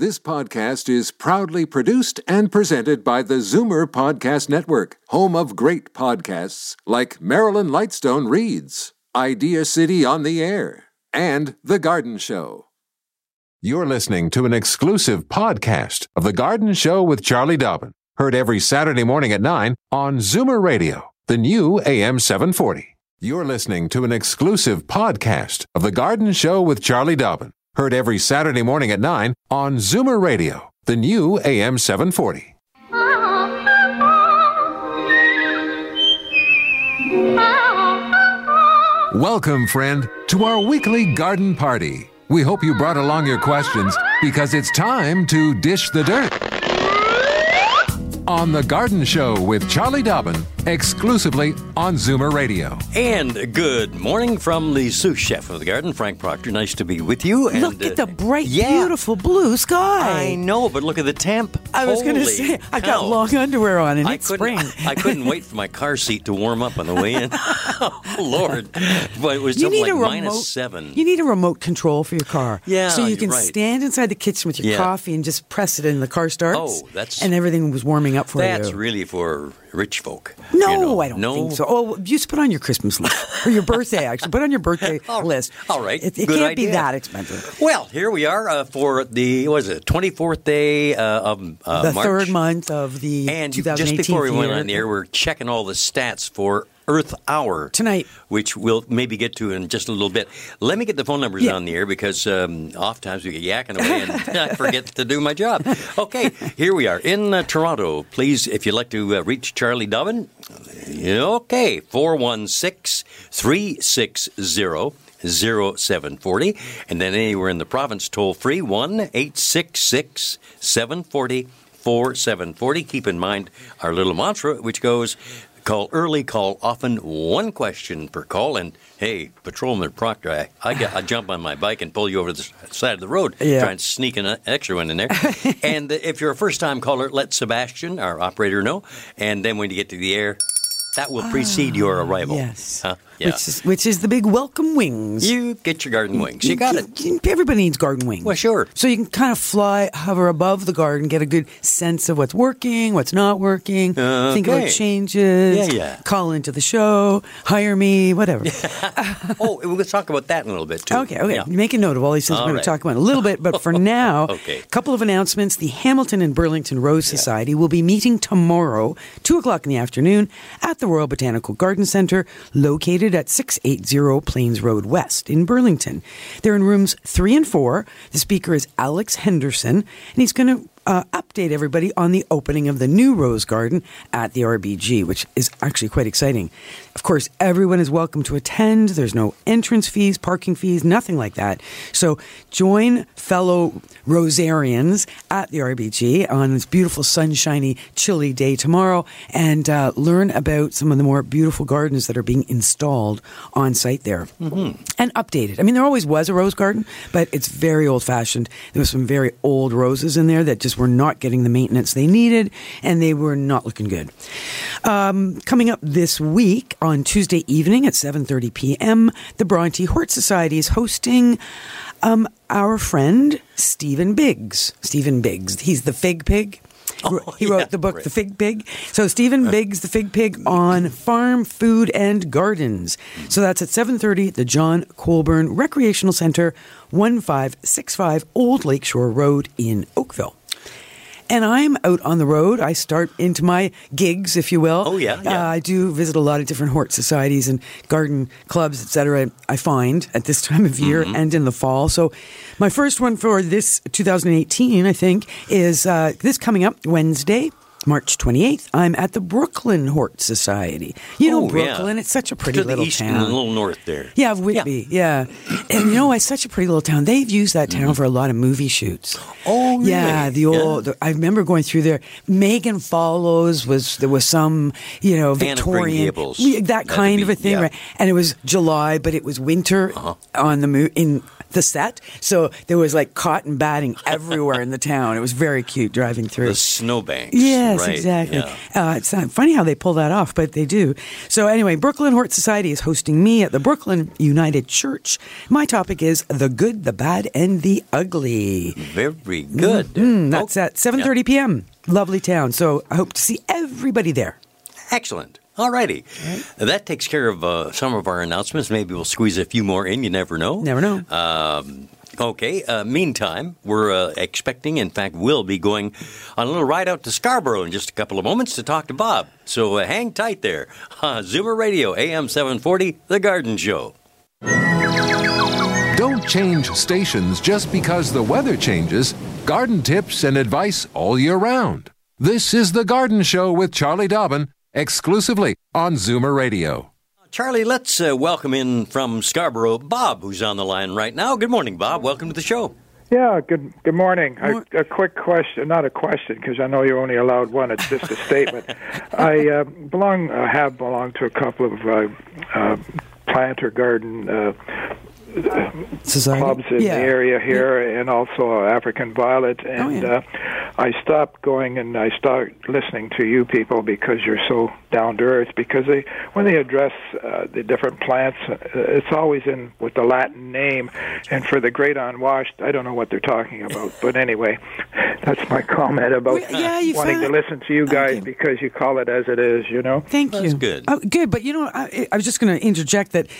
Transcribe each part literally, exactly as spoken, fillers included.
This podcast is proudly produced and presented by the Zoomer Podcast Network, home of great podcasts like Marilyn Lightstone Reads, Idea City on the Air, and The Garden Show. You're listening to an exclusive podcast of The Garden Show with Charlie Dobbin, heard every Saturday morning at nine on Zoomer Radio, the new A M seven forty. You're listening to an exclusive podcast of The Garden Show with Charlie Dobbin, heard every Saturday morning at nine on Zoomer Radio, the new A M seven forty. Welcome, friend, to our weekly garden party. We hope you brought along your questions because it's time to dish the dirt. On The Garden Show with Charlie Dobbin, exclusively on Zoomer Radio. And good morning from the sous chef of the garden, Frank Proctor. Nice to be with you. And, look at the bright, yeah. beautiful blue sky. I know, but look at the temp. I was going to say, I got long underwear on and I it's spring. I couldn't wait for my car seat to warm up on the way in. Oh, Lord. But it was You something need like a remote, minus seven. You need a remote control for your car. Yeah, So you you're can right. stand inside the kitchen with your Yeah. coffee and just press it and the car starts. Oh, that's- And everything was warming up for That's you. really for rich folk. No, you know. I don't no? think so. Oh, you just put on your Christmas list. Or your birthday, actually. Put on your birthday All- list. all right. It, it Good can't be idea. that expensive. Well, here we are uh, for the, what is it, twenty-fourth day uh, of uh, The March. third month of the And twenty just eighteen before we went year. on the air, we're checking all the stats for Earth Hour Tonight. which we'll maybe get to in just a little bit. Let me get the phone numbers Yeah. on the air because um, oftentimes we get yakking away and I forget to do my job. Okay, here we are in uh, Toronto. Please, if you'd like to uh, reach Charlie Dobbin, okay, four one six, three six zero, zero seven four zero. And then anywhere in the province, toll free, one eight six six, seven four zero, four seven four zero. Keep in mind our little mantra, which goes, call early, call often, one question per call. And, hey, Patrolman Proctor, I, I, get, I jump on my bike and pull you over to the side of the road, Yeah. try and sneak an extra one in there. And if you're a first-time caller, let Sebastian, our operator, know. And then when you get to the air, that will precede your arrival. Yes. Huh? Yeah. Which is, which is the big welcome wings. You get your garden wings. You got it. You- Everybody needs garden wings. Well, sure. So you can kind of fly, hover above the garden, get a good sense of what's working, what's not working, Uh, think okay. about changes, Yeah, yeah. call into the show, hire me, whatever. Oh, we'll talk about that in a little bit, too. Okay, okay. Yeah. Make a note of all these things All we're going right. to talk about in a little bit. But for now, Okay. a couple of announcements. The Hamilton and Burlington Rose Society will be meeting tomorrow, two o'clock in the afternoon, at the Royal Botanical Garden Centre, located at six eighty Plains Road West in Burlington. They're in rooms three and four. The speaker is Alex Henderson, and he's going to Uh, update everybody on the opening of the new Rose Garden at the R B G, which is actually quite exciting. Of course, everyone is welcome to attend. There's no entrance fees, parking fees, nothing like that. So join fellow Rosarians at the R B G on this beautiful, sunshiny, chilly day tomorrow and uh, learn about some of the more beautiful gardens that are being installed on site there mm-hmm. and updated. I mean, there always was a rose garden, but it's very old-fashioned. There was some very old roses in there that just were not getting the maintenance they needed, and they were not looking good. Um, coming up this week on Tuesday evening at seven thirty p.m., the Bronte Hort Society is hosting um, our friend Stephen Biggs. Stephen Biggs. He's the Fig Pig. Oh, he wrote yeah, the book, right. The Fig Pig. So Stephen Biggs, The Fig Pig, on farm, food, and gardens. So that's at seven thirty at the John Colburn Recreational Center, one five six five Old Lakeshore Road in Oakville. And I'm out on the road. I start into my gigs, if you will. Oh, yeah, yeah. Uh, I do visit a lot of different hort societies and garden clubs, et cetera, I find at this time of year Mm-hmm. and in the fall. So my first one for this two thousand eighteen, I think, is uh, this coming up Wednesday, March twenty-eighth. I'm at the Brooklyn Hort Society. You know Oh, yeah. Brooklyn, it's such a pretty to the little east town. and a little north there. Yeah, of Whitby, yeah. And you know, it's such a pretty little town. They've used that town for a lot of movie shoots. Oh, really? Yeah, the old, Yeah. I remember going through there. Megan Follows was, there was some, you know, Anne of Green Victorian. Gables. Yeah, that That'd kind be- of a thing, yeah. right? And it was July, but it was winter Uh-huh. on the mo- in the set. So there was like cotton batting everywhere in the town. It was very cute driving through. The snowbanks. Yes, right. exactly. Yeah. Uh, it's not funny how they pull that off, but they do. So anyway, Brooklyn Hort Society is hosting me at the Brooklyn United Church. My topic is the good, the bad, and the ugly. Very good. Mm-hmm. That's Oh, at seven thirty p.m. Lovely town. So I hope to see everybody there. Excellent. All righty. Right. That takes care of uh, some of our announcements. Maybe we'll squeeze a few more in. You never know. Never know. Um, okay. Uh, meantime, we're uh, expecting, in fact, we'll be going on a little ride out to Scarborough in just a couple of moments to talk to Bob. So uh, hang tight there. Uh, Zoomer Radio, A M seven forty, The Garden Show. Don't change stations just because the weather changes. Garden tips and advice all year round. This is The Garden Show with Charlie Dobbin, exclusively on Zoomer Radio. Charlie, let's uh, welcome in from Scarborough Bob, who's on the line right now. Good morning, Bob. Welcome to the show. Yeah, good good morning. I, a quick question, not a question, because I know you're only allowed one. It's just a statement. I uh, belong, uh, have belonged to a couple of uh, uh, plant or garden uh, Society? clubs in yeah. the area here, yeah. and also African Violet. And oh, yeah. uh, I stopped going and I started listening to you people because you're so down to earth. Because they, when they address uh, the different plants, uh, it's always in with the Latin name. And for the great unwashed, I don't know what they're talking about. But anyway, that's my comment about well, yeah, you wanting found... to listen to you guys okay. because you call it as it is. You know. Thank that's you. That's good. Oh, good, but you know, I, I was just going to interject that.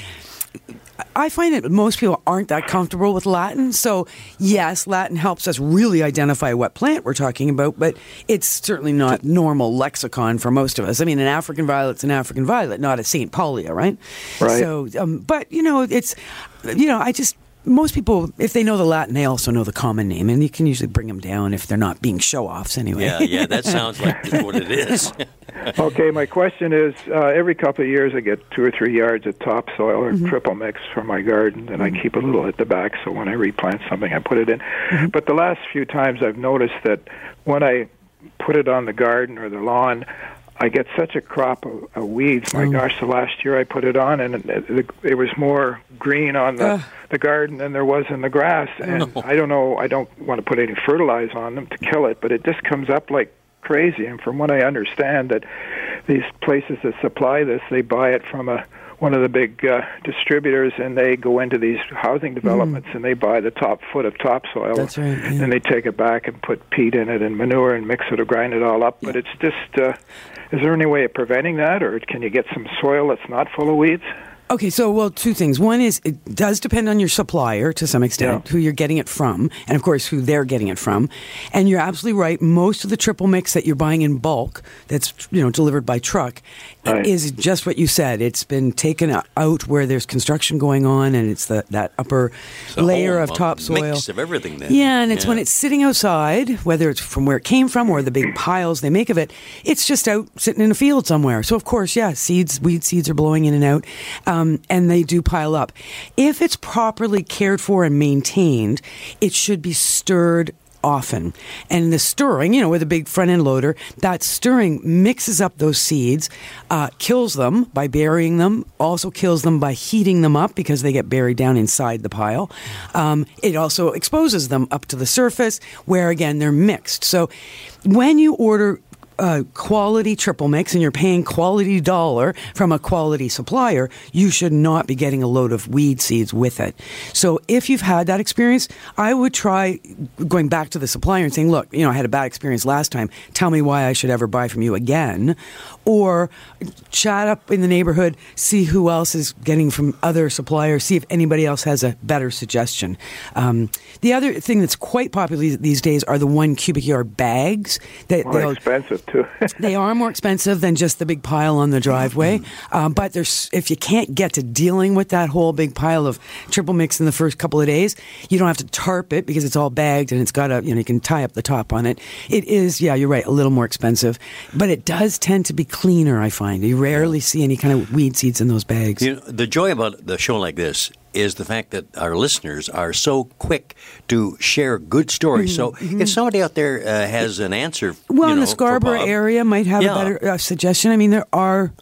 I find that most people aren't that comfortable with Latin. So, yes, Latin helps us really identify what plant we're talking about, but it's certainly not normal lexicon for most of us. I mean, an African violet's an African violet, not a Saint Paulia, right? Right. So, um, but, you know, it's, you know, I just... Most people, if they know the Latin, they also know the common name, and you can usually bring them down if they're not being show-offs anyway. Yeah, yeah, that sounds like just what it is. Okay, my question is, uh, every couple of years I get two or three yards of topsoil or mm-hmm. triple mix for my garden, and mm-hmm. I keep a little at the back, so when I replant something, I put it in. Mm-hmm. But the last few times I've noticed that when I put it on the garden or the lawn, I get such a crop of, of weeds. My oh. gosh, the last year I put it on, and it, it, it was more green on the, uh. the garden than there was in the grass. And no. I don't know, I don't want to put any fertilizer on them to kill it, but it just comes up like crazy. And from what I understand, that these places that supply this, they buy it from a one of the big uh, distributors, and they go into these housing developments mm. and they buy the top foot of topsoil. That's right. Yeah. And they take it back and put peat in it and manure and mix it or grind it all up. Yeah. But it's just, uh, is there any way of preventing that, or can you get some soil that's not full of weeds? Okay, so, well, two things. One is it does depend on your supplier to some extent, yeah. who you're getting it from, and, of course, who they're getting it from. And you're absolutely right. Most of the triple mix that you're buying in bulk that's, you know, delivered by truck right. is just what you said. It's been taken out where there's construction going on, and it's the, that upper so layer of topsoil. Mix of everything then. Yeah, and it's yeah. when it's sitting outside, whether it's from where it came from or the big piles they make of it, it's just out sitting in a field somewhere. So, of course, yeah, seeds, weed seeds are blowing in and out. Um, and they do pile up. If it's properly cared for and maintained, it should be stirred often. And the stirring, you know, with a big front end loader, that stirring mixes up those seeds, uh, kills them by burying them, also kills them by heating them up because they get buried down inside the pile. Um, it also exposes them up to the surface where, again, they're mixed. So when you order Uh, quality triple mix and you're paying quality dollar from a quality supplier, you should not be getting a load of weed seeds with it. So if you've had that experience, I would try going back to the supplier and saying, look, you know, I had a bad experience last time. Tell me why I should ever buy from you again. Or chat up in the neighborhood, see who else is getting from other suppliers, see if anybody else has a better suggestion. Um, the other thing that's quite popular these days are the one cubic yard bags. That More expensive too. They are more expensive than just the big pile on the driveway. Mm-hmm. Um, but there's if you can't get to dealing with that whole big pile of triple mix in the first couple of days, you don't have to tarp it because it's all bagged and it's got a, you know, you can tie up the top on it. It is, yeah, you're right, a little more expensive, but it does tend to be cleaner, I find. You rarely see any kind of weed seeds in those bags. You know, the joy about the show like this is the fact that our listeners are so quick to share good stories. Mm-hmm. So mm-hmm. if somebody out there uh, has an answer, well, you in know, the Scarborough Bob, area might have yeah. a better uh, suggestion. I mean, there are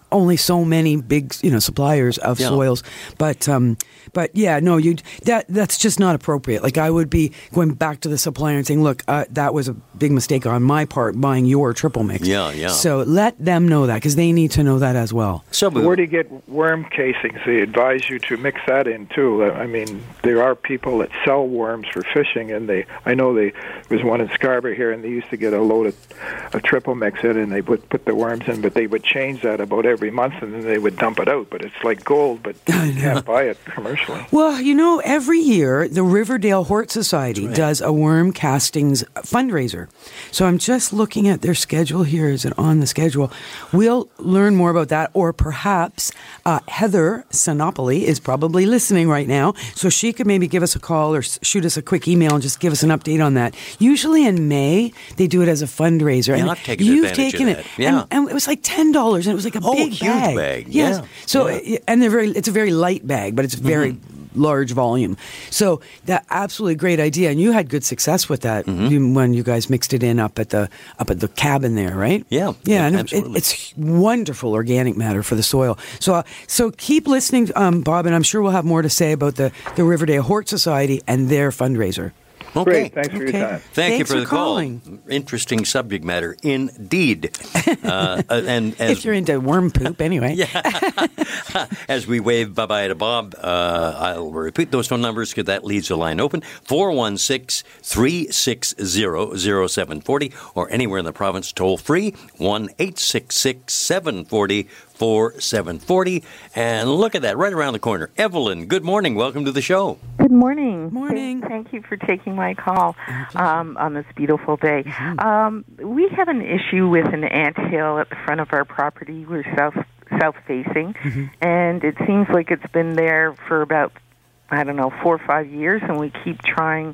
only so many big, you know, suppliers of Yeah. soils. But um, but yeah, no, you that that's just not appropriate. Like I would be going back to the supplier and saying, look, uh, that was a big mistake on my part buying your triple mix. Yeah, yeah. So let them know that because they need to know that as well. So, Where do you get worm casings? They advise you to mix that in too. I mean, there are people that sell worms for fishing, and they I know they there was one in Scarborough here, and they used to get a load of, of triple mix in, and they would put the worms in, but they would change that about every month, and then they would dump it out. But it's like gold, but you can't buy it commercially. Well, you know, every year the Riverdale Hort Society right. does a worm castings fundraiser. So I'm just looking at their schedule here. Is it on the schedule? We'll learn more about that, or perhaps uh, Heather Sinopoli is probably listening right now, so she could maybe give us a call or s- shoot us a quick email and just give us an update on that. Usually in May, they do it as a fundraiser. Yeah, and I've taken you've advantage of taken that. it. Yeah. And, and it was like ten dollars, and it was like a Oh, big huge bag. bag. Yes. Yeah. So, Yeah. and they're very, it's a very light bag, but it's very large volume. So that absolutely great idea, and you had good success with that you, when you guys mixed it in up at the up at the cabin there, right? Yeah, yeah, and it, absolutely. it's wonderful organic matter for the soil. So, uh, so keep listening, um, Bob, and I'm sure we'll have more to say about the the Riverdale Hort Society and their fundraiser. Okay. Great, thanks for Okay. your time. Thank Thanks you for, for the call. calling. Interesting subject matter, indeed. uh, and as, If you're into worm poop, anyway. as we wave bye-bye to Bob, uh, I'll repeat those phone numbers because that leaves a line open, four one six, three six zero, zero seven four zero, or anywhere in the province toll-free, one eight six six, seven four zero, four seven four zero. And look at that, right around the corner. Evelyn, good morning. Welcome to the show. Good morning. Morning. Thank, thank you for taking my call um, on this beautiful day. Um, we have an issue with an anthill at the front of our property. We're south south facing, and it seems like it's been there for about, I don't know, four or five years, and we keep trying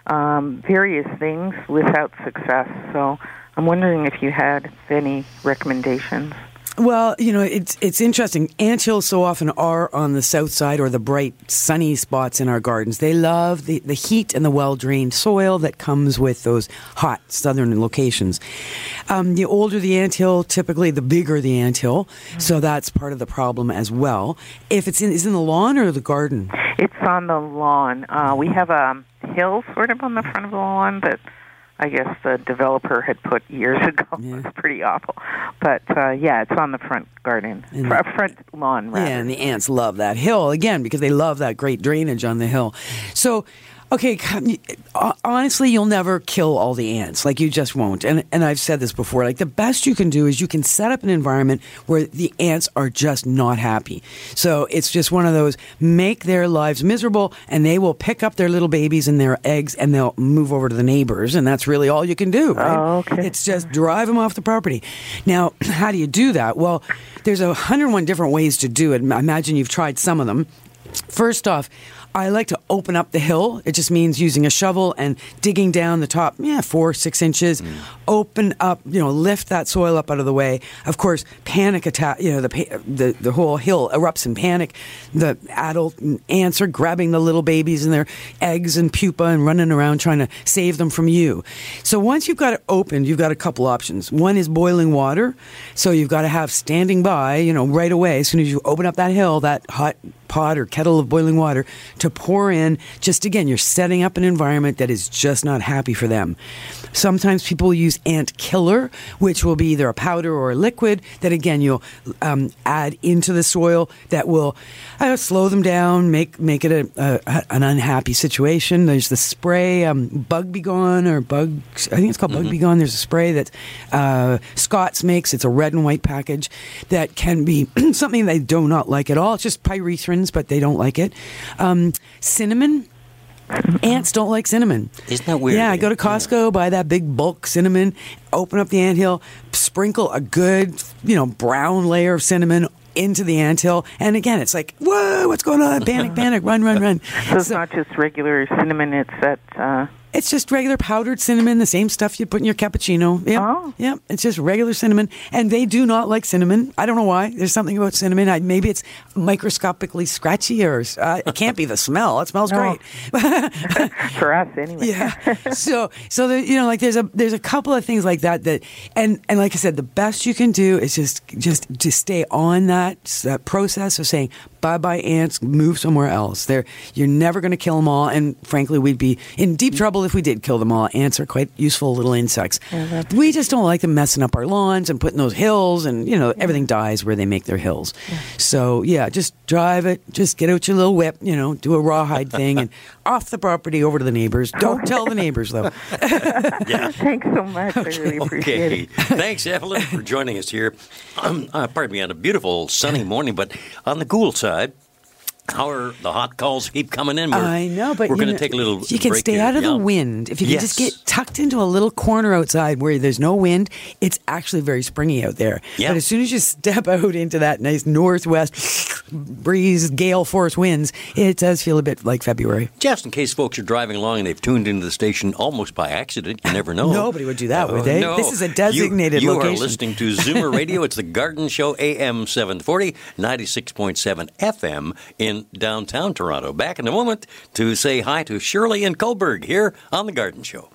um, various things without success. So I'm wondering if you had any recommendations. Well, you know, it's it's interesting. Anthills so often are on the south side or the bright, sunny spots in our gardens. They love the, the heat and the well-drained soil that comes with those hot southern locations. Um, the older the anthill, typically the bigger the anthill, so that's part of the problem as well. If it's in, is it in the lawn or the garden? It's on the lawn. Uh, we have a hill sort of on the front of the lawn that I guess the developer had put years ago. Yeah. It's pretty awful. But, uh, yeah, it's on the front garden, And- fr- front lawn, rather. Yeah, and the ants love that hill, again, because they love that great drainage on the hill. So, okay, honestly, you'll never kill all the ants. Like, you just won't. And and I've said this before. Like, the best you can do is you can set up an environment where the ants are just not happy. So it's just one of those, make their lives miserable, and they will pick up their little babies and their eggs, and they'll move over to the neighbors, and that's really all you can do, right? Oh, okay. It's just drive them off the property. Now, how do you do that? Well, there's a hundred and one different ways to do it. I imagine you've tried some of them. First off, I like to open up the hill. It just means using a shovel and digging down the top, yeah, four, six inches. Mm. Open up, you know, lift that soil up out of the way. Of course, panic attack, you know, the the, the whole hill erupts in panic. The adult ants are grabbing the little babies and their eggs and pupa and running around trying to save them from you. So once you've got it opened, you've got a couple options. One is boiling water. So you've got to have standing by, you know, right away, as soon as you open up that hill, that hot pot or kettle of boiling water to pour in. Just again, you're setting up an environment that is just not happy for them. Sometimes people use ant killer, which will be either a powder or a liquid that again you'll um, add into the soil that will uh, slow them down, make make it a, a an unhappy situation. There's the spray, um, Bug Be Gone or Bug, I think it's called mm-hmm. Bug Be Gone. There's a spray that uh, Scott's makes. It's a red and white package that can be something they do not like at all. It's just pyrethrin, but they don't like it. Um, cinnamon. Ants don't like cinnamon. Isn't that weird? Yeah, I go to Costco, yeah. buy that big bulk cinnamon, open up the anthill, sprinkle a good, you know, brown layer of cinnamon into the anthill, and again, it's like, whoa, what's going on? Panic, panic, run, run, run. So it's so, not just regular cinnamon, it's that uh, It's just regular powdered cinnamon, the same stuff you put in your cappuccino. Yeah, Oh. yeah. It's just regular cinnamon, and they do not like cinnamon. I don't know why. There's something about cinnamon. I, maybe it's microscopically scratchy, or uh, it can't be the smell. It smells No. great. For us, anyway. Yeah. So, so there, you know, like there's a there's a couple of things like that that, and and like I said, the best you can do is just just to stay on that that process of saying bye bye ants, move somewhere else. There, you're never going to kill them all, and frankly, we'd be in deep trouble if we did kill them all. Ants are quite useful little insects. Yeah, we just don't like them messing up our lawns and putting those hills, and you know everything dies where they make their hills. Yeah. So yeah, just drive it. Just get out your little whip, you know, do a rawhide thing, and off the property over to the neighbors. Don't tell the neighbors though. Yeah. Thanks so much. I really appreciate Okay. it. Thanks, Evelyn, for joining us here. Um, uh, pardon me, on a beautiful sunny morning, but on the cool side, how are the hot calls keep coming in? We're, I know, but we're you going to know, take a little You can break stay here. out of Yeah. the wind. If you can just Yes. get tucked into a little corner outside where there's no wind, it's actually very springy out there. Yeah. But as soon as you step out into that nice northwest breeze, gale force winds, it does feel a bit like February. Just in case folks are driving along and they've tuned into the station almost by accident, you never know. Nobody would do that, would Oh, they? no. This is a designated you, you location. You are listening to Zoomer Radio. It's the Garden Show, A M seven forty, ninety-six point seven F M in downtown Toronto. Back in a moment to say hi to Shirley and Kohlberg here on the Garden Show.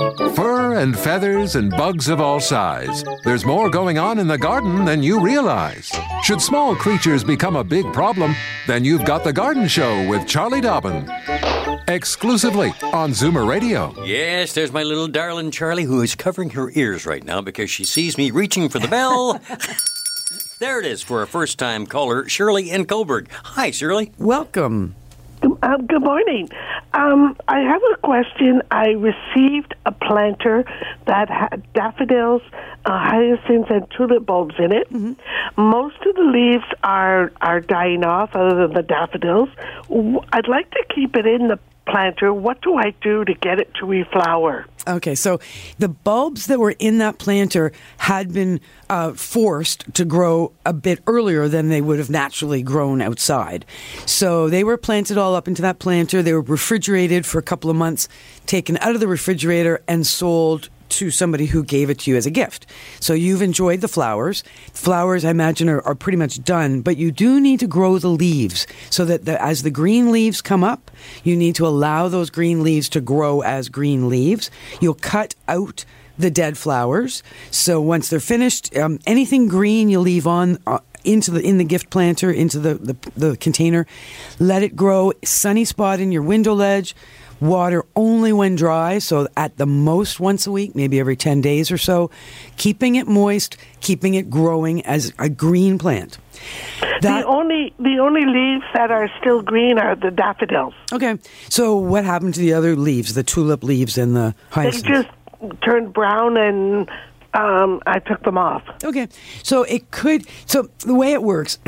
Fur and feathers and bugs of all size. There's more going on in the garden than you realize. Should small creatures become a big problem, then you've got the Garden Show with Charlie Dobbin. Exclusively on Zoomer Radio. Yes, there's my little darling Charlie, who is covering her ears right now because she sees me reaching for the bell. There it is for our first-time caller, Shirley and Kohlberg. Hi, Shirley. Welcome. Um, good morning. Um, I have a question. I received a planter that had daffodils, uh, hyacinths, and tulip bulbs in it. Mm-hmm. Most of the leaves are, are dying off, other than the daffodils. W- I'd like to keep it in the planter. What do I do to get it to reflower? Okay, so the bulbs that were in that planter had been uh, forced to grow a bit earlier than they would have naturally grown outside. So they were planted all up into that planter. They were refrigerated for a couple of months, taken out of the refrigerator, and sold to somebody who gave it to you as a gift. So you've enjoyed the flowers. Flowers, I imagine, are, are pretty much done, but you do need to grow the leaves so that the, as the green leaves come up, you need to allow those green leaves to grow as green leaves. You'll cut out the dead flowers. So once they're finished, um, anything green you leave on uh, into the in the gift planter, into the, the, the container. Let it grow. Sunny spot in your window ledge. Water only when dry, so at the most once a week, maybe every ten days or so. Keeping it moist, keeping it growing as a green plant. That, the only the only leaves that are still green are the daffodils. okay, so what happened to the other leaves, the tulip leaves and the They hyacinths? just turned brown, and um, I took them off. Okay, so it could, so the way it works,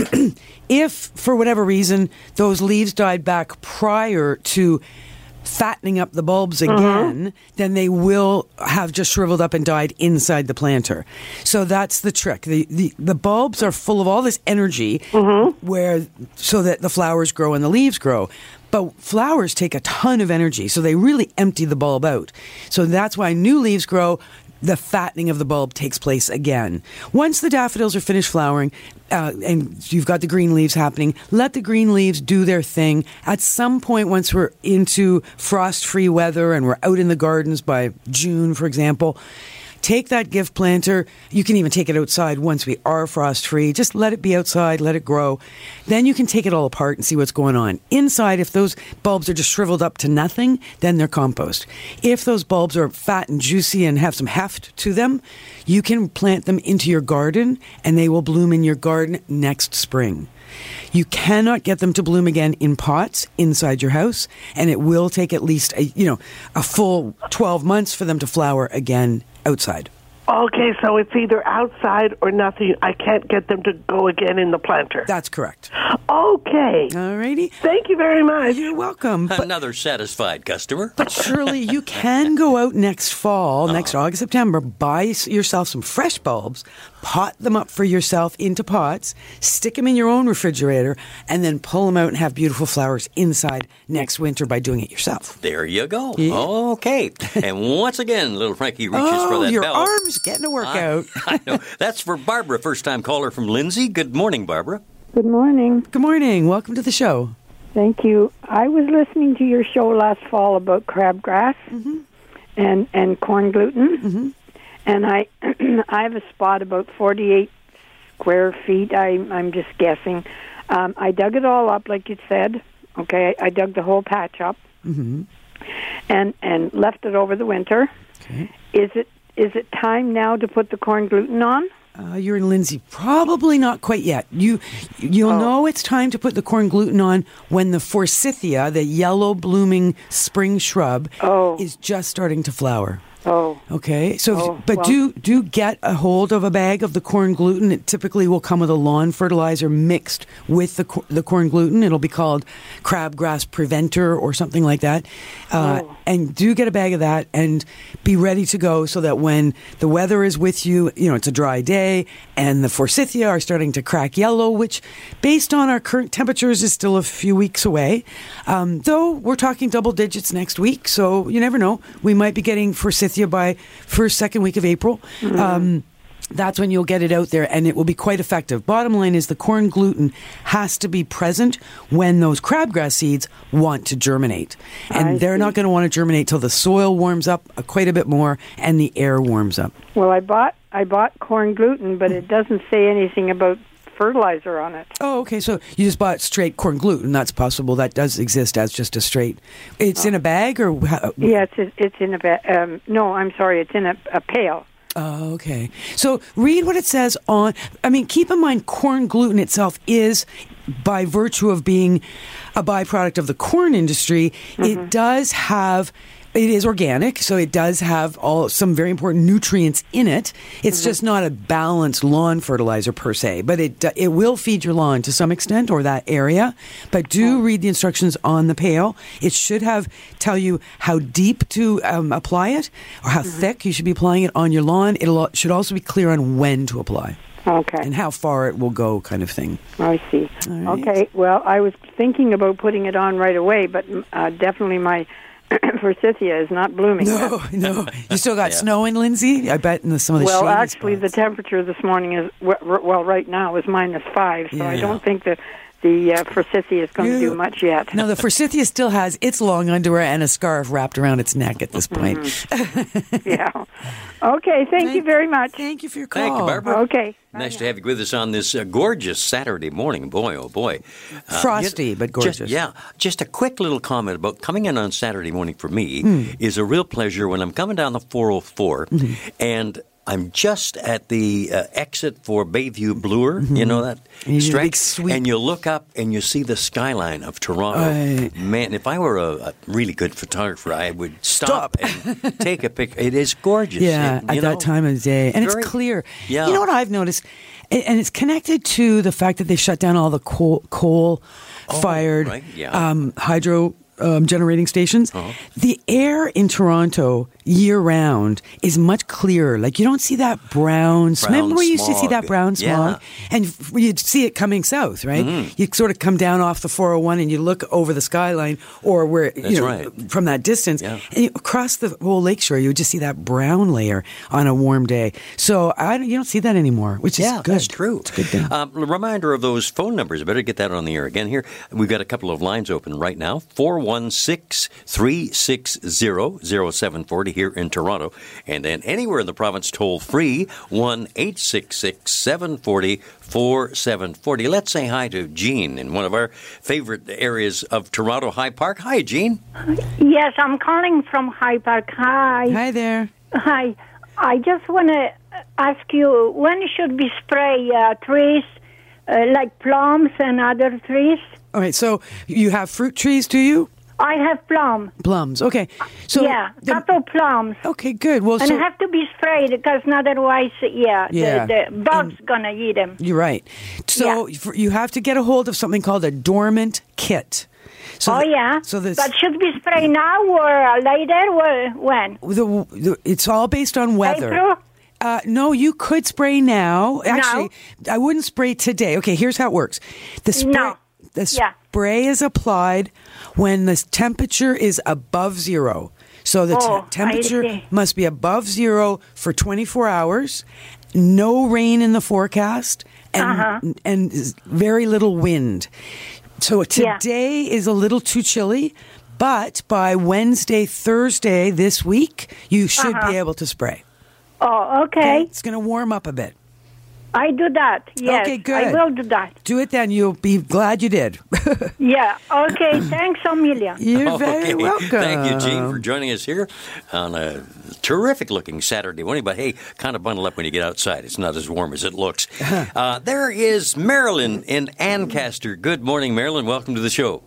if for whatever reason those leaves died back prior to fattening up the bulbs again, uh-huh. then they will have just shriveled up and died inside the planter. So that's the trick. The the, the bulbs are full of all this energy uh-huh. where so that the flowers grow and the leaves grow. But flowers take a ton of energy, so they really empty the bulb out. So that's why new leaves grow. The fattening of the bulb takes place again. Once the daffodils are finished flowering uh, and you've got the green leaves happening, let the green leaves do their thing. At some point, once we're into frost-free weather and we're out in the gardens by June, for example, take that gift planter. You can even take it outside once we are frost-free. Just let it be outside, let it grow. Then you can take it all apart and see what's going on. Inside, if those bulbs are just shriveled up to nothing, then they're compost. If those bulbs are fat and juicy and have some heft to them, you can plant them into your garden and they will bloom in your garden next spring. You cannot get them to bloom again in pots inside your house, and it will take at least a, you know, a full twelve months for them to flower again outside. Okay, so it's either outside or nothing. I can't get them to go again in the planter. That's correct. Okay. All righty. Thank you very much. You're welcome. But, Another satisfied customer. but Shirley, you can go out next fall, next August, September, buy s- yourself some fresh bulbs, pot them up for yourself into pots, stick them in your own refrigerator, and then pull them out and have beautiful flowers inside next winter by doing it yourself. There you go. Yeah. Okay. And once again, little Frankie reaches Oh, for that your bell. arm's getting a workout. I know. That's for Barbara, first-time caller from Lindsay. Good morning, Barbara. Good morning. Good morning. Welcome to the show. Thank you. I was listening to your show last fall about crabgrass Mm-hmm. and, and corn gluten. Mm-hmm. And I I have a spot about forty-eight square feet. I, I'm just guessing. Um, I dug it all up, like you said. Okay, I, I dug the whole patch up Mm-hmm. and, and left it over the winter. Okay. Is it is it time now to put the corn gluten on? Uh, you're in Lindsay. Probably not quite yet. You, you'll Oh. know it's time to put the corn gluten on when the forsythia, the yellow blooming spring shrub, Oh. is just starting to flower. Oh, Okay, so if- Oh, but well- do do get a hold of a bag of the corn gluten. It typically will come with a lawn fertilizer mixed with the cor- the corn gluten. It'll be called crabgrass preventer or something like that. Uh, Oh. And do get a bag of that and be ready to go so that when the weather is with you, you know it's a dry day and the forsythia are starting to crack yellow, which, based on our current temperatures, is still a few weeks away. Um, though we're talking double digits next week, so you never know. We might be getting forsythia by first, second week of April. Um, that's when you'll get it out there, and it will be quite effective. Bottom line is the corn gluten has to be present when those crabgrass seeds want to germinate. And I they're see. not going to want to germinate till the soil warms up uh, quite a bit more and the air warms up. well, I bought I bought corn gluten, but it doesn't say anything about fertilizer on it. Oh, okay. So you just bought straight corn gluten. That's possible. That does exist as just a straight. It's in a bag or how? Yeah, it's it's in a ba- um, no, I'm sorry, it's in a, a pail. Oh, okay. So read what it says on. I mean, keep in mind, corn gluten itself is, by virtue of being a byproduct of the corn industry, it does have. It is organic, so it does have all some very important nutrients in it. It's just not a balanced lawn fertilizer per se, but it uh, it will feed your lawn to some extent or that area. But do read the instructions on the pail. It should have tell you how deep to um, apply it or how thick you should be applying it on your lawn. It should also be clear on when to apply Okay, and how far it will go, kind of thing. I see. All right. Okay, well, I was thinking about putting it on right away, but uh, definitely my forsythia is not blooming yet. No, no. You still got Yeah. snow in Lindsay? I bet in the, some of the Well, shady actually, the spots. temperature this morning is w- r- well, right now is minus five, so I Yeah. don't think that the uh, forsythia is going to You- do much yet. No, the forsythia still has its long underwear and a scarf wrapped around its neck at this point. Yeah. Okay. Thank you very much. Thank you for your call. Thank you, Barbara. Okay. Nice to have you with us on this uh, gorgeous Saturday morning. Boy, oh boy. Uh, Frosty, you- but just- gorgeous. yeah. Just a quick little comment about coming in on Saturday morning for me Hmm. is a real pleasure when I'm coming down the four oh four Mm-hmm. and I'm just at the uh, exit for Bayview Bloor, you know that Mm-hmm. And you do a stretch? big sweep. And you look up and you see the skyline of Toronto. Right. Man, if I were a, a really good photographer, I would stop, Stop. and take a picture. It is gorgeous. Yeah, And, at you that know, time of the day. And very- it's clear. Yeah. You know what I've noticed? A- And it's connected to the fact that they shut down all the coal, coal fired right, yeah. um, hydro um, generating stations. Uh-huh. The air in Toronto year round is much clearer. Like you don't see that brown. Brown remember we used to see smog. that brown smog, Yeah. and f- you'd see it coming south, right? Mm-hmm. You sort of come down off the four oh one and you look over the skyline, or where That's you know right. from that distance, Yeah. and you, across the whole lakeshore, you would just see that brown layer on a warm day. So I, don't- you don't see that anymore, which is Yeah, good. that's true. It's a good thing. Um, a reminder of those phone numbers. I better get that on the air again here. We've got a couple of lines open right now. four one six, three six zero, zero seven four zero here in Toronto. And then anywhere in the province, toll free, one eight six six, seven four zero, four seven four zero. Let's say hi to Jean in one of our favorite areas of Toronto, High Park. Hi, Jean. Yes, I'm calling from High Park. Hi. Hi there. Hi. I just want to ask you, when should we spray uh, trees uh, like plums and other trees? All right. So you have fruit trees, do you? I have plum. Plums. Okay. So yeah, the, couple plums. Okay, good. Well, and so, have to be sprayed because otherwise, yeah, Yeah. the, the bug's gonna eat them. You're right. So Yeah. for, you have to get a hold of something called a dormant kit. So oh the- yeah. So this, but should we spray now or later? Or when? the, the, it's all based on weather. April? Uh, no, you could spray now. Actually, I wouldn't spray today. Okay, here's how it works. The spray, No. the Yeah. spray is applied when the temperature is above zero. So the te- Oh, I temperature see. must be above zero for twenty-four hours. No rain in the forecast, and Uh-huh. and very little wind. So Yeah. today is a little too chilly, but by Wednesday, Thursday this week, you should Uh-huh. be able to spray. Oh, okay. It's going to warm up a bit. I do that. Yes. Okay, good. I will do that. Do it then. You'll be glad you did. Yeah. Okay. Thanks a million. You're very Okay. welcome. Thank you, Gene, for joining us here on a terrific-looking Saturday morning. But hey, kind of bundle up when you get outside. It's not as warm as it looks. uh, there is Marilyn in Ancaster. Good morning, Marilyn. Welcome to the show.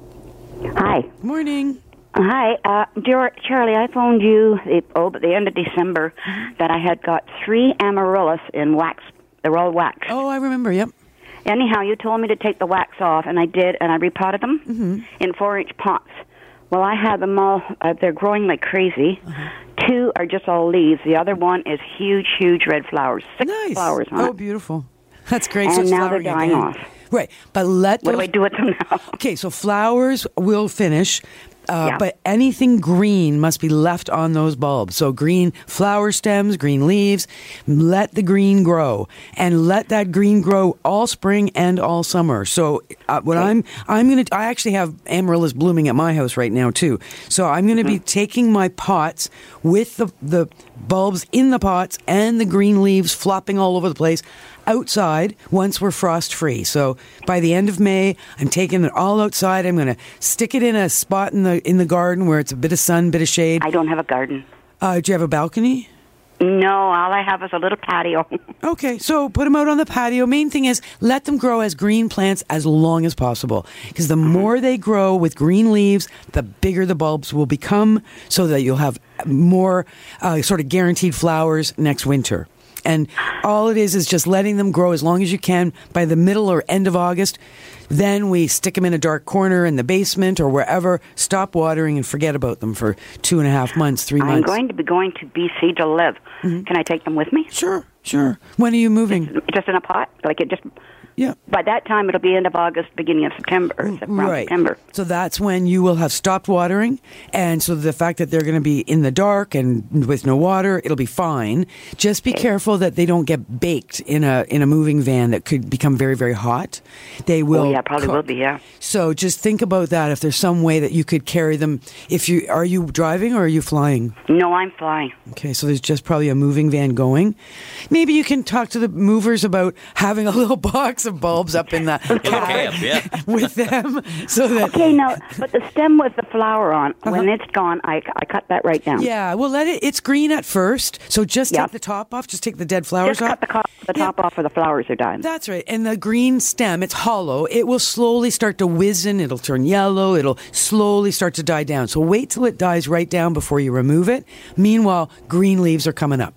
Hi. Morning. Hi, uh, dear Charlie, I phoned you the, oh, at the end of December that I had got three amaryllis in wax. They're all wax. Oh, I remember. Yep. Anyhow, you told me to take the wax off, and I did, and I repotted them Mm-hmm. in four-inch pots. Well, I have them all. Uh, they're growing like crazy. Uh-huh. Two are just all leaves. The other one is huge, huge red flowers. Six Nice. flowers on oh, it. beautiful. That's great. And so it's now they're flowering dying again. off. Right, but let What those. do I do with them now? Okay, so flowers will finish. Uh, Yeah. But anything green must be left on those bulbs. So green flower stems, green leaves, let the green grow, and let that green grow all spring and all summer. So uh, what I'm I'm gonna I actually have amaryllis blooming at my house right now too. So I'm gonna be taking my pots with the the bulbs in the pots and the green leaves flopping all over the place outside once we're frost free. So by the end of May, I'm taking it all outside. I'm going to stick it in a spot in the in the garden where it's a bit of sun, bit of shade. I don't have a garden. Uh, do you have a balcony? No, all I have is a little patio. Okay, so put them out on the patio. Main thing is let them grow as green plants as long as possible, because the more they grow with green leaves, the bigger the bulbs will become, so that you'll have more uh, sort of guaranteed flowers next winter. And all it is is just letting them grow as long as you can. By the middle or end of August, then we stick them in a dark corner in the basement or wherever, stop watering and forget about them for two and a half months, three I'm months. going to be going to B C to live. Mm-hmm. Can I take them with me? Sure, sure. When are you moving? Just in a pot? Like it just... Yeah. By that time, it'll be end of August, beginning of September. Or around Right. September. So that's when you will have stopped watering. And so the fact that they're going to be in the dark and with no water, it'll be fine. Just be careful that they don't get baked in a in a moving van that could become very, very hot. They will Oh, yeah, probably cook. will be, yeah. So just think about that. If there's some way that you could carry them. If you Are you driving or are you flying? No, I'm flying. Okay, so there's just probably a moving van going. Maybe you can talk to the movers about having a little box of bulbs up in the cab cab, yeah. with them, so that Okay, now, but the stem with the flower on, when it's gone, I, I cut that right down. Uh-huh. yeah, well, let it. It's green at first, so just Yeah. take the top off. Just take the dead flowers Just off. cut the, co- the Yeah. top off where the flowers are dying. That's right. And the green stem, it's hollow. It will slowly start to wizen. It'll turn yellow. It'll slowly start to die down. So wait till it dies right down before you remove it. Meanwhile, green leaves are coming up.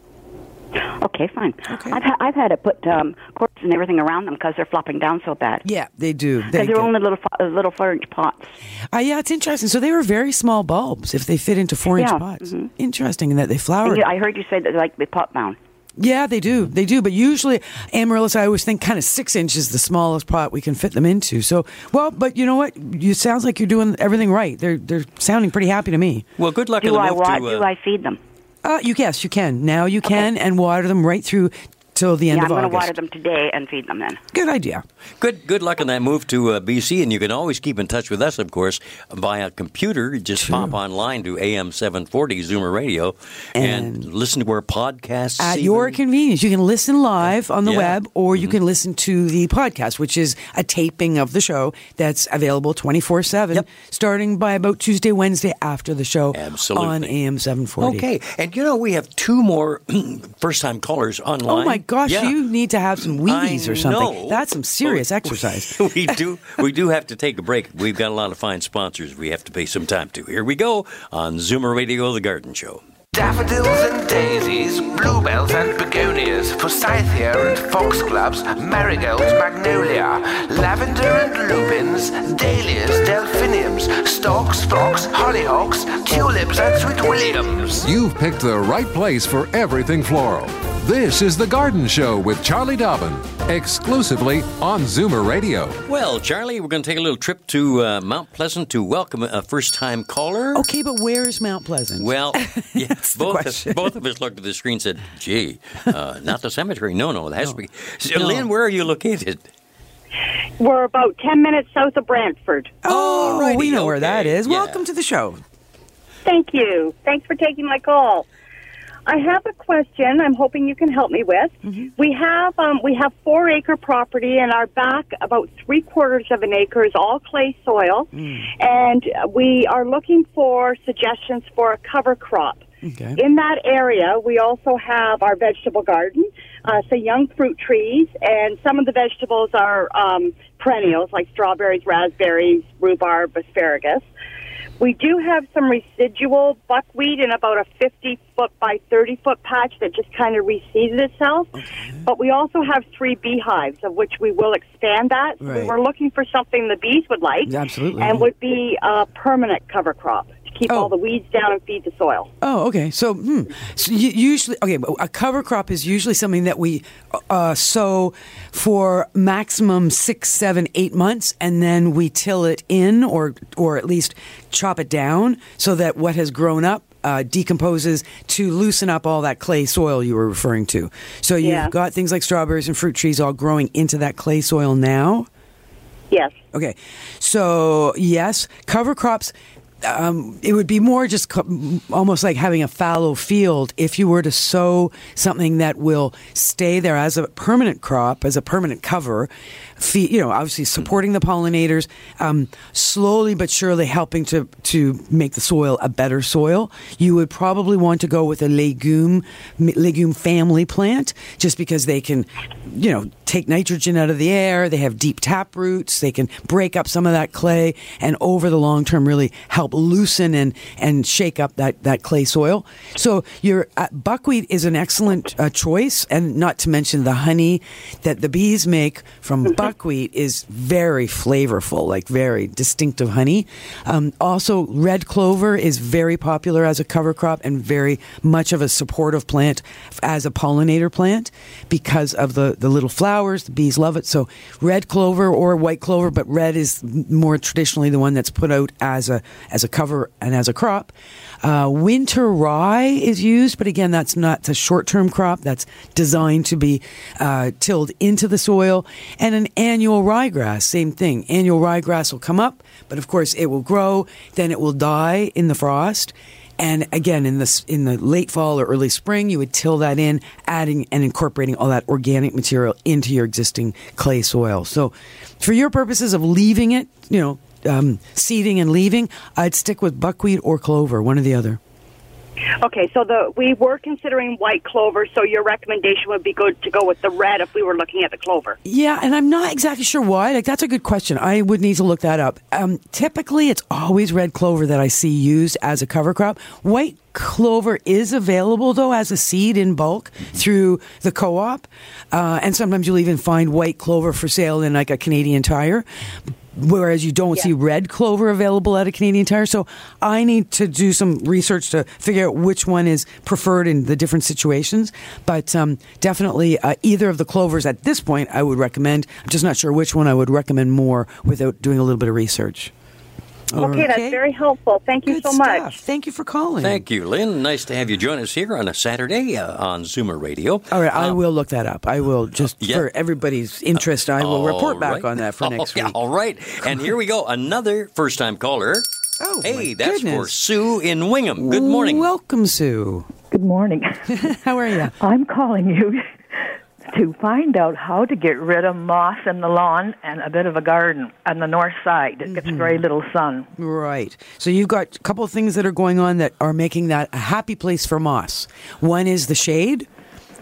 Okay, fine. Okay. I've, ha- I've had to put um, corks and everything around them because they're flopping down so bad. Yeah, they do. They Because they're get- only little fo- uh, little four-inch pots. Uh, yeah, it's interesting. So they were very small bulbs if they fit into four-inch Yeah, pots. mhm. Interesting in that they flowered. And you, I heard you say that they like to be pot-bound. Yeah, they do. They do. But usually, amaryllis, I always think kind of six inches is the smallest pot we can fit them into. So, well, but you know what? You sounds like you're doing everything right. They're they're sounding pretty happy to me. Well, good luck in Do the I move wa- to... Do I feed them? Uh, you yes, you can. Now you can and water them right through till the end Yeah, of I'm going August. to water them today and feed them then. Good idea. Good good luck on that move to uh, B C, and you can always keep in touch with us, of course, via computer. Just pop online to A M seven forty Zoomer Radio and, And listen to our podcasts. At even. your convenience. You can listen live on the Yeah. web, or you can listen to the podcast, which is a taping of the show that's available twenty-four seven, Yep. starting by about Tuesday, Wednesday after the show Absolutely. on A M seven forty. Okay, and you know, we have two more first-time callers online. Oh, my gosh, Yeah. you need to have some Wheaties I or something. know. That's some serious Oh, exercise. we do we do have to take a break. We've got a lot of fine sponsors we have to pay some time to. Here we go on Zoomer Radio, The Garden Show. Daffodils and daisies, bluebells and begonias, forsythia and foxgloves, marigolds, magnolia, lavender and lupins, dahlias, delphiniums, stalks, phlox, hollyhocks, tulips and sweet williams. You've picked the right place for everything floral. This is The Garden Show with Charlie Dobbin, exclusively on Zoomer Radio. Well, Charlie, we're going to take a little trip to uh, Mount Pleasant to welcome a first-time caller. Okay, but where's Mount Pleasant? Well, yeah, That's the both, question. both of us looked at the screen and said, gee, uh, not the cemetery. No, no, it has No. to be. So, No. Lynn, where are you located? We're about ten minutes south of Brantford. Oh, Alrighty, we know where okay. that is. Yeah. Welcome to the show. Thank you. Thanks for taking my call. I have a question I'm hoping you can help me with. Mm-hmm. We have um, we have four acre property, and our back about three quarters of an acre is all clay soil, Mm. and we are looking for suggestions for a cover crop. Okay. In that area, we also have our vegetable garden, uh, so young fruit trees, and some of the vegetables are um, perennials like strawberries, raspberries, rhubarb, asparagus. We do have some residual buckwheat in about a fifty-foot by thirty-foot patch that just kind of reseeded itself. Okay. But we also have three beehives, of which we will expand that. Right. We were looking for something the bees would like. Absolutely. And would be a permanent cover crop to keep Oh. all the weeds down and feed the soil. Oh, okay. So, hmm. so you, usually, okay, a cover crop is usually something that we uh, sow for maximum six, seven, eight months, and then we till it in, or or at least chop it down, so that what has grown up uh, decomposes to loosen up all that clay soil you were referring to. So you've Yeah. got things like strawberries and fruit trees all growing into that clay soil now. Yes. Okay, so yes, cover crops. Um, it would be more just co- almost like having a fallow field if you were to sow something that will stay there as a permanent crop, as a permanent cover. Fe- you know, obviously supporting the pollinators, um, slowly but surely helping to to make the soil a better soil. You would probably want to go with a legume legume family plant, just because they can, you know, take nitrogen out of the air. They have deep tap roots. They can break up some of that clay, and over the long term, really help loosen and and shake up that that clay soil. So your uh, buckwheat is an excellent uh, choice, and not to mention the honey that the bees make from buckwheat is very flavorful, like very distinctive honey. Um, also, red clover is very popular as a cover crop and very much of a supportive plant as a pollinator plant because of the, the little flowers. The bees love it. So red clover or white clover, but red is more traditionally the one that's put out as a as a cover and as a crop. Uh, winter rye is used, but again, that's not it's a short-term crop. That's designed to be uh, tilled into the soil. And an annual ryegrass, same thing. Annual ryegrass will come up, but of course it will grow, then it will die in the frost. And again, in the in the late fall or early spring, you would till that in, adding and incorporating all that organic material into your existing clay soil. So, for your purposes of leaving it, you know, um, seeding and leaving, I'd stick with buckwheat or clover, one or the other. Okay, so the we were considering white clover, so your recommendation would be good to go with the red if we were looking at the clover. Yeah, and I'm not exactly sure why. Like, that's a good question. I would need to look that up. Um, typically, it's always red clover that I see used as a cover crop. White clover is available, though, as a seed in bulk through the co-op. Uh, and sometimes you'll even find white clover for sale in, like, a Canadian Tire. Whereas you don't yeah. see red clover available at a Canadian Tire. So I need to do some research to figure out which one is preferred in the different situations. But um, definitely uh, either of the clovers at this point I would recommend. I'm just not sure which one I would recommend more without doing a little bit of research. Okay, okay. That's very helpful. Thank you Good so stuff. much. Thank you for calling. Thank you, Lynn. Nice to have you join us here on a Saturday uh, on Zoomer Radio. All right, I um, will look that up. I will just, uh, yeah. for everybody's interest, I will report right. back on that for oh, next yeah, week. All right. And here we go. Another first-time caller. Oh, hey, my that's goodness. for Sue in Wingham. Good morning. Welcome, Sue. Good morning. How are you? I'm calling you to find out how to get rid of moss in the lawn and a bit of a garden on the north side. It gets mm-hmm. very little sun. Right. So you've got a couple of things that are going on that are making that a happy place for moss. One is the shade.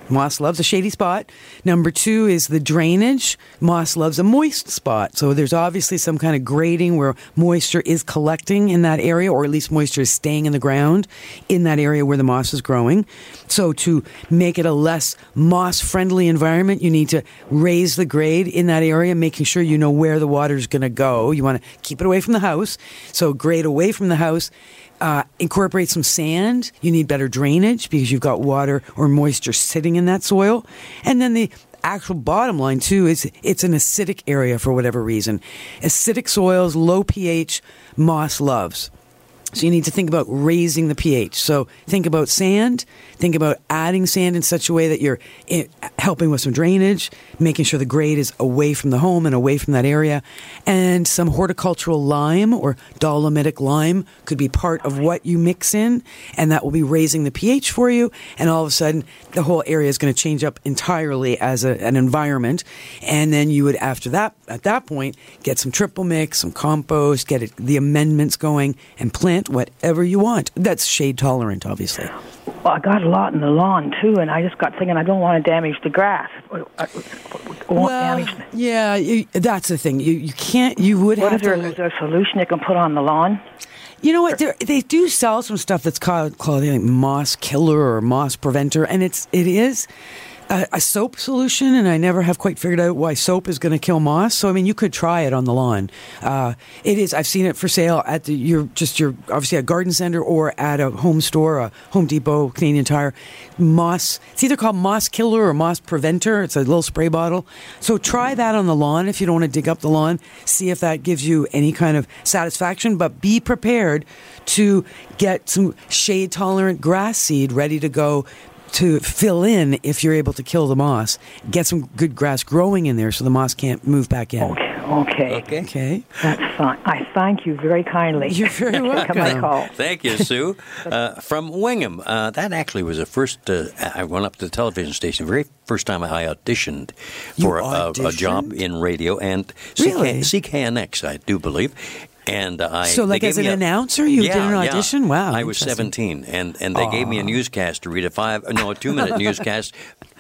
Moss loves a shady spot. Number two is the drainage. Moss loves a moist spot. So there's obviously some kind of grading where moisture is collecting in that area, or at least moisture is staying in the ground in that area where the moss is growing. So to make it a less moss-friendly environment, you need to raise the grade in that area, making sure you know where the water is going to go. You want to keep it away from the house. So grade away from the house. Uh, incorporate some sand. You need better drainage because you've got water or moisture sitting in that soil. And then the actual bottom line, too, is it's an acidic area for whatever reason. Acidic soils, low pH, moss loves. So you need to think about raising the pH. So think about sand. Think about adding sand in such a way that you're helping with some drainage, making sure the grade is away from the home and away from that area. And some horticultural lime or dolomitic lime could be part of what you mix in, and that will be raising the pH for you. And all of a sudden, the whole area is going to change up entirely as a, an environment. And then you would, after that, at that point, get some triple mix, some compost, get it, the amendments going, and plant whatever you want. That's shade tolerant, obviously. Well, I got a lot in the lawn, too, and I just got thinking I don't want to damage the grass. I won't well, damage the... yeah, you, that's the thing. You you can't, you would what have is there, to... Is there a solution you can put on the lawn? You know what? They do sell some stuff that's called, called I think, moss killer or moss preventer, and it's it is a, a soap solution, and I never have quite figured out why soap is going to kill moss. So I mean, you could try it on the lawn. Uh, it is. I've seen it for sale at the, your just your obviously a garden center or at a home store, a Home Depot, Canadian Tire. Moss. It's either called moss killer or moss preventer. It's a little spray bottle. So try that on the lawn if you don't want to dig up the lawn. See if that gives you any kind of satisfaction. But be prepared to get some shade tolerant grass seed ready to go to fill in if you're able to kill the moss. Get some good grass growing in there so the moss can't move back in. Okay. Okay. Okay. Okay. That's fine. I thank you very kindly. You're very welcome. My call. Thank you, Sue. Uh, from Wingham. Uh, that actually was the first, uh, I went up to the television station, the very first time I auditioned for a, a job in radio. And really? C K N X, I do believe. And I so, like as an a, announcer, you yeah, did an audition. Yeah. Wow, I was seventeen, and, and they Aww. gave me a newscast to read a five, no, a two minute newscast.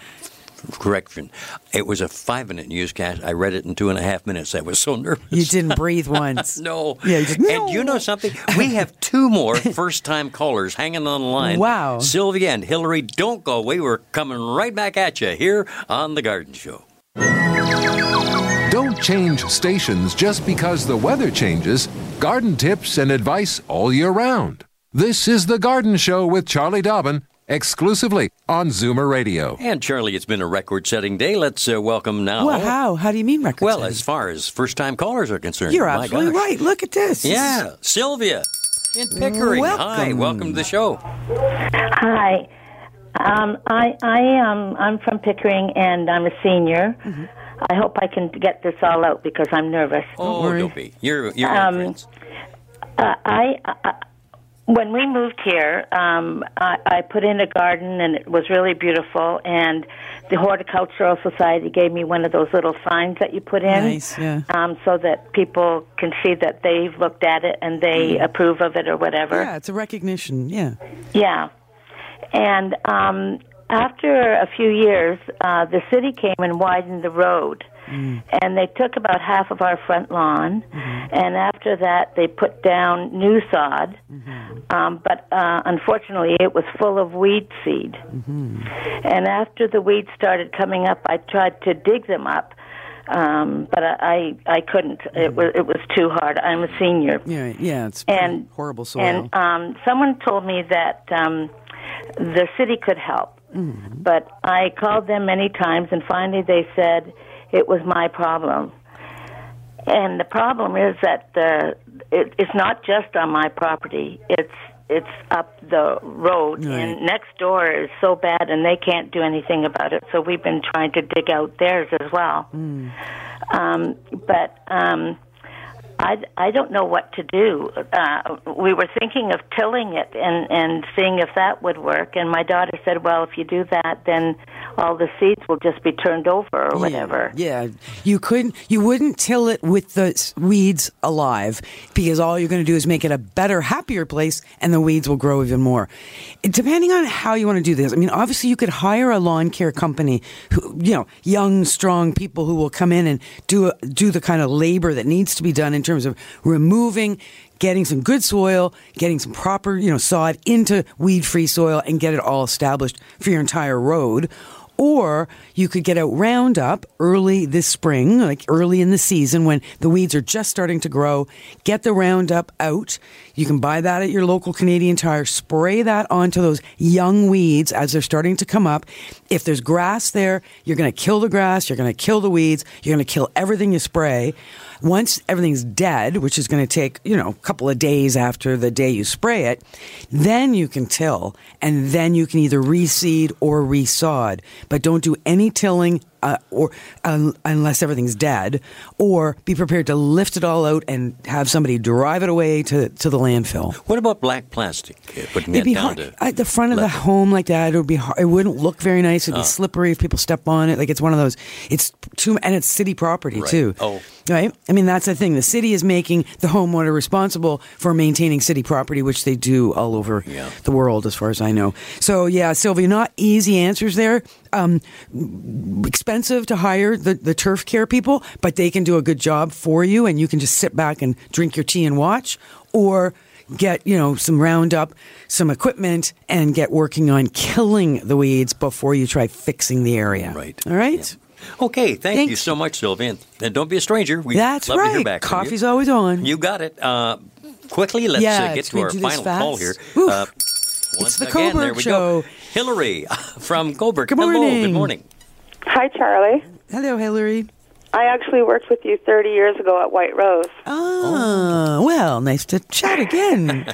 Correction, it was a five minute newscast. I read it in two and a half minutes. I was so nervous. You didn't breathe once. No. Yeah. You just, no. And you know something? We have two more first time callers hanging on the line. Wow. Sylvia and Hillary, don't go away. We're coming right back at you here on The Garden Show. Don't change stations just because the weather changes. Garden tips and advice all year round. This is The Garden Show with Charlie Dobbin, exclusively on Zoomer Radio. And Charlie, it's been a record-setting day. Let's uh, welcome now. Well, how? How do you mean record-setting? Well, as far as first-time callers are concerned. You're My absolutely gosh. right. Look at this. Yeah, Sylvia in Pickering. Welcome. Hi, welcome to the show. Hi. Um, I, I, um, I'm from Pickering, and I'm a senior. Mm-hmm. I hope I can get this all out because I'm nervous. Oh, don't, don't be. You're, you're um, friends. Uh, I, I, when we moved here, um, I, I put in a garden, and it was really beautiful, and the Horticultural Society gave me one of those little signs that you put in. Nice, yeah. Um, so that people can see that they've looked at it and they mm. approve of it or whatever. Yeah, it's a recognition, yeah. Yeah. And um, after a few years, uh, the city came and widened the road. Mm. And they took about half of our front lawn. Mm-hmm. And after that, they put down new sod. Mm-hmm. Um, but uh, unfortunately, it was full of weed seed. Mm-hmm. And after the weeds started coming up, I tried to dig them up. Um, but I, I, I couldn't. Mm-hmm. It was it was too hard. I'm a senior. Yeah, yeah, it's and, horrible soil. And um, someone told me that um, the city could help. Mm-hmm. But I called them many times, and finally they said it was my problem. And the problem is that the it, it's not just on my property. It's it's up the road, right. And next door is so bad, and they can't do anything about it. So we've been trying to dig out theirs as well. Mm. Um, but um, I, I don't know what to do. Uh, we were thinking of tilling it and, and seeing if that would work. And my daughter said, well, if you do that, then all the seeds will just be turned over or Yeah, whatever. Yeah, you couldn't, you wouldn't till it with the s- weeds alive, because all you're going to do is make it a better, happier place, and the weeds will grow even more. It- depending on how you want to do this, I mean, obviously you could hire a lawn care company, who, you know, young, strong people who will come in and do a, do the kind of labor that needs to be done in terms of removing, getting some good soil, getting some proper, you know, sod into weed-free soil, and get it all established for your entire road. Or you could get out Roundup early this spring, like early in the season when the weeds are just starting to grow. Get the Roundup out. You can buy that at your local Canadian Tire. Spray that onto those young weeds as they're starting to come up. If there's grass there, you're going to kill the grass. You're going to kill the weeds. You're going to kill everything you spray. Once everything's dead, which is going to take, you know, a couple of days after the day you spray it, then you can till, and then you can either reseed or resod. But don't do any tilling uh, or un- unless everything's dead, or be prepared to lift it all out and have somebody drive it away to, to the landfill. What about black plastic? Uh, putting It'd that be down hard. to At the front of the level? home like that, it would be hard. It wouldn't look very nice. It'd be Oh. slippery if people step on it. Like, it's one of those. It's too, and it's city property Right. too. Oh. Right? I mean, that's the thing. The city is making the homeowner responsible for maintaining city property, which they do all over Yeah. the world, as far as I know. So, yeah, Sylvia, not easy answers there. Um, expensive to hire the, the turf care people, but they can do a good job for you, and you can just sit back and drink your tea and watch. Or get, you know, some Roundup, some equipment, and get working on killing the weeds before you try fixing the area. Right. All right? Okay, thank you Thanks. so much, Sylvian. And don't be a stranger. We'd That's love right. to hear back from you. Coffee's always on. You got it. Uh, quickly, let's Yeah, uh, get it's to gonna our do this final fast. call here. Oof. Uh, once the again, there Coburg we Show. go. Hillary from Coburg. Good Hello, morning. good morning. Hi, Charlie. Hello, Hillary. I actually worked with you thirty years ago at White Rose. Ah, well, nice to chat again.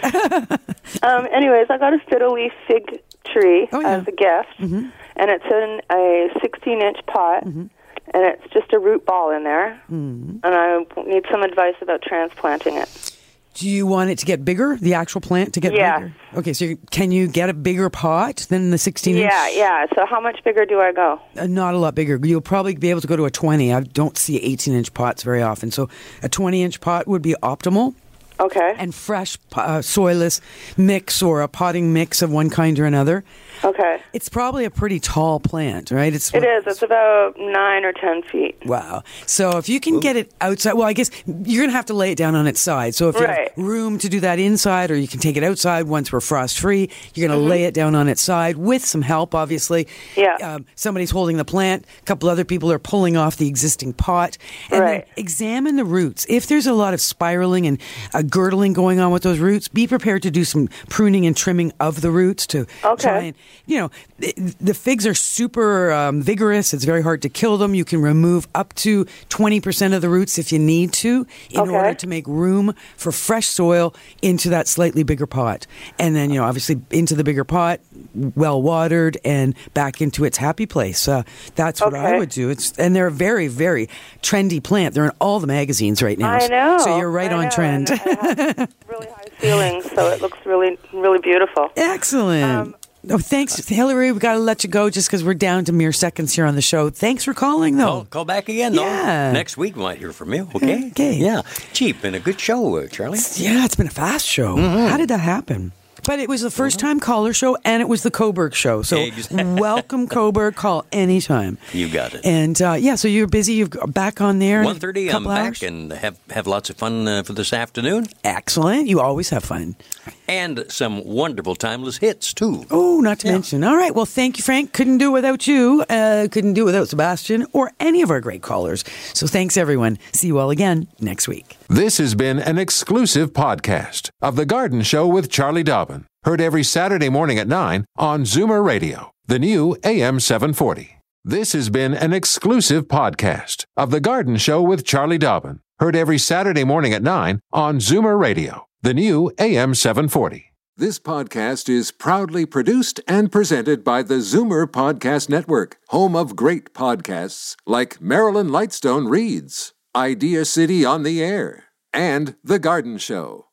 Um, anyways, I got a fiddle leaf fig tree Oh, yeah. as a gift, Mm-hmm. and it's in a sixteen-inch pot, Mm-hmm. and it's just a root ball in there, Mm-hmm. and I need some advice about transplanting it. Do you want it to get bigger, the actual plant to get Yes. bigger? Okay, so you, can you get a bigger pot than the sixteen inch? Yeah, yeah. So how much bigger do I go? Uh, not a lot bigger. You'll probably be able to go to a twenty. I don't see eighteen inch pots very often. So a twenty inch pot would be optimal. Okay. And fresh uh, soilless mix or a potting mix of one kind or another. Okay. It's probably a pretty tall plant, right? It's It is. It's about nine or ten feet. Wow. So if you can get it outside, well, I guess you're going to have to lay it down on its side. So if you Right. have room to do that inside, or you can take it outside once we're frost free, you're going to Mm-hmm. lay it down on its side with some help, obviously. Yeah. Um, somebody's holding the plant. A couple other people are pulling off the existing pot. And Right. then examine the roots. If there's a lot of spiraling and uh, girdling going on with those roots, be prepared to do some pruning and trimming of the roots to Okay. try and, you know, the, the figs are super um, vigorous. It's very hard to kill them. You can remove up to twenty percent of the roots if you need to in Okay. order to make room for fresh soil into that slightly bigger pot. And then, you know, obviously into the bigger pot, well watered, and back into its happy place. Uh, that's what I Okay. would do. It's And they're a very, very trendy plant. They're in all the magazines right now. I know. So you're right I on know, trend. and it has really high ceilings, so it looks really, really beautiful. Excellent. Um, oh, thanks, Hillary. We've got to let you go just because we're down to mere seconds here on the show. Thanks for calling, though. Call, call back again, though. Yeah. Next week we might hear from you, okay? Okay. Yeah. Cheap and a good show, uh, Charlie. Yeah, it's been a fast show. Mm-hmm. How did that happen? But it was the first time caller show, and it was the Coburg show. So Exactly. welcome, Coburg. Call anytime. You got it. And uh, yeah, so you're busy. You're back on there. in a one thirty, I'm couple back hours? and have, have lots of fun uh, for this afternoon. Excellent. You always have fun. And some wonderful timeless hits, too. Oh, not to mention. All right. Well, thank you, Frank. Couldn't do it without you. Uh, couldn't do it without Sebastian or any of our great callers. So thanks, everyone. See you all again next week. This has been an exclusive podcast of The Garden Show with Charlie Dobbin. Heard every Saturday morning at nine on Zoomer Radio, the new A M seven forty. This has been an exclusive podcast of The Garden Show with Charlie Dobbin. Heard every Saturday morning at nine on Zoomer Radio, the new A M seven forty. This podcast is proudly produced and presented by the Zoomer Podcast Network, home of great podcasts like Marilyn Lightstone Reads, Idea City on the Air, and The Garden Show.